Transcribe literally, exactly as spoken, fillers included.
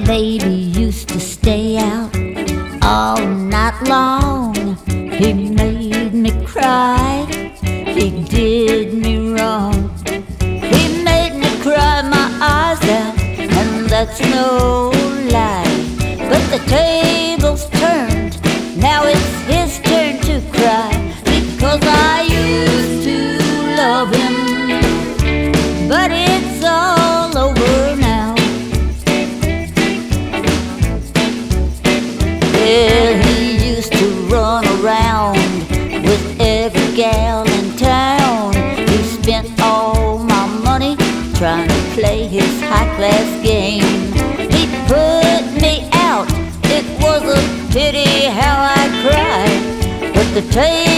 baby used to stay out all night long. He made me cry, he did me wrong. He made me cry my eyes out, and that's no lie. But the table's turned, now it's his turn to cry, because I used to love him, but it's all over now. Well, he used to run around with every gal in town. He spent all my money trying to play his high-class game. He put me out, it was a pity how I cried, but the table